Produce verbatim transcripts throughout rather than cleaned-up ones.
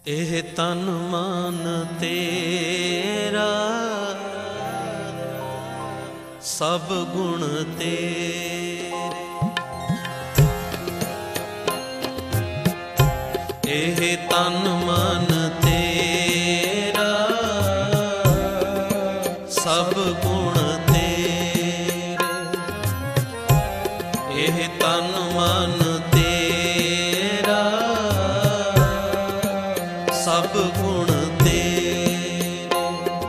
एह तन मन तेरा सब गुण तेरे, एह तन मन तेरा सब गुण तेरे, एह तन मन तेरा सब गुण तेरे।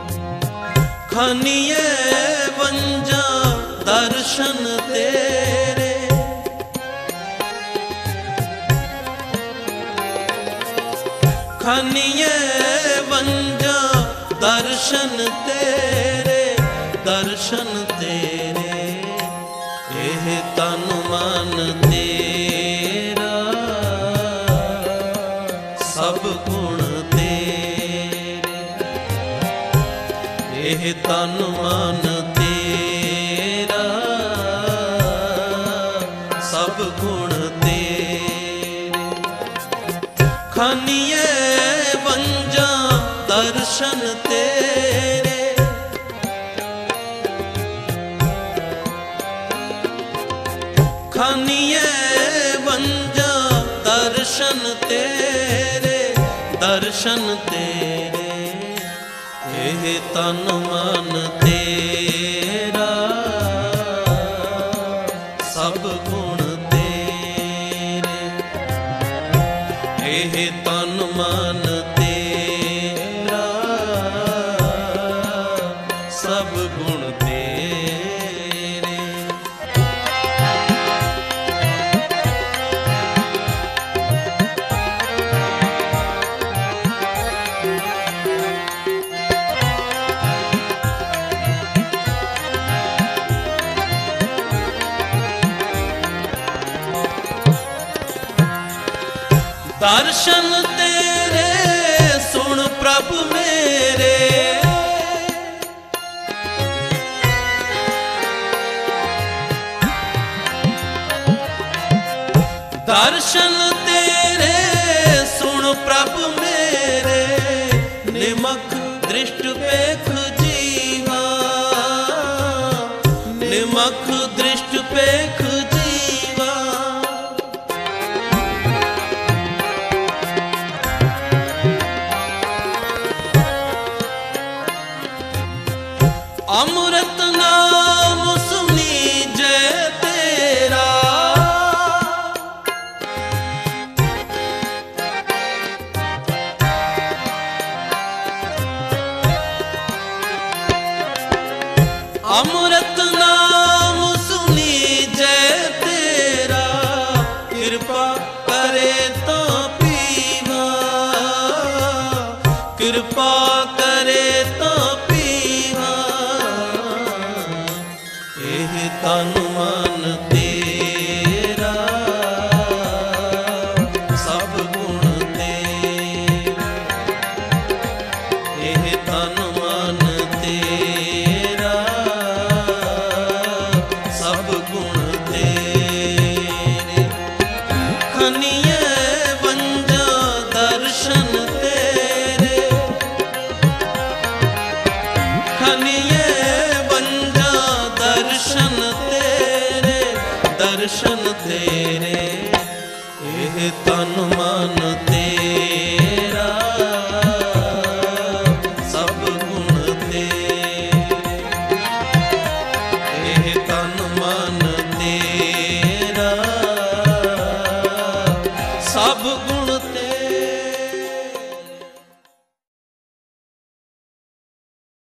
खनिए वंजा दर्शन तेरे, खनिए वंजा दर्शन तेरे, दर्शन तेरे, एह तन मन तेरा सब गुण तेरे, एह तन मन तेरा सब गुण तेरे। खनिए वंजा दर्शन तेरे, खनिए वंजा दर्शन तेरे, दर्शन तेरे, एह तन मन तेरा सब गुण तेरे, एह तन मन तेरा सब गुण तेरे। दर्शन तेरे सुन प्रभु मेरे, दर्शन तेरे सुन प्रभु मेरे, निमख दृष्ट पेख जीवा, निमख दृष्ट पेख जीवा। अमृत नाम सुनी जय तेरा, अमृत नाम सुनी जय तेरा, कृपा करे तो पीवा, कृपा करे तो पीवा, एह तन मन तेरा सब गुण तेरे, एह तन मन तेरा सब गुण तेरे। खनिए वंजा दर्शन तेरे, खनिए वंजा दर्शन तेरे, दर्शन तेरे, एह तन मन तेरा सब गुण तेरे, एह तन मन तेरा सब गुण